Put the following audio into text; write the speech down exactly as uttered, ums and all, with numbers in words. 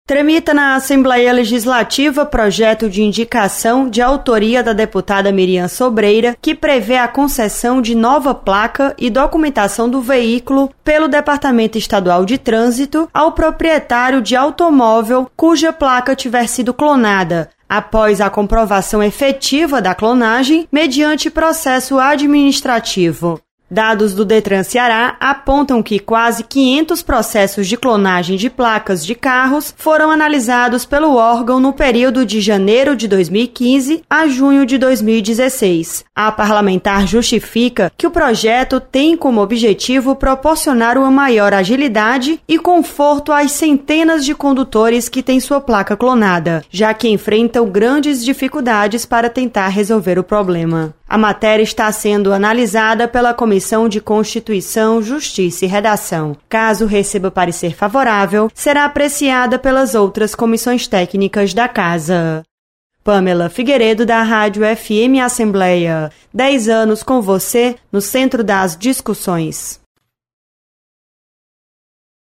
Tramita na Assembleia Legislativa projeto de indicação de autoria da deputada Miriam Sobreira, que prevê a concessão de nova placa e documentação do veículo pelo Departamento Estadual de Trânsito ao proprietário de automóvel cuja placa tiver sido clonada, após a comprovação efetiva da clonagem mediante processo administrativo. Dados do Detran Ceará apontam que quase quinhentos processos de clonagem de placas de carros foram analisados pelo órgão no período de janeiro de dois mil e quinze a junho de dois mil e dezesseis. A parlamentar justifica que o projeto tem como objetivo proporcionar uma maior agilidade e conforto às centenas de condutores que têm sua placa clonada, já que enfrentam grandes dificuldades para tentar resolver o problema. A matéria está sendo analisada pela Comissão de Constituição, Justiça e Redação. Caso receba parecer favorável, será apreciada pelas outras comissões técnicas da Casa. Pamela Figueiredo, da Rádio F M Assembleia. Dez anos com você no centro das discussões.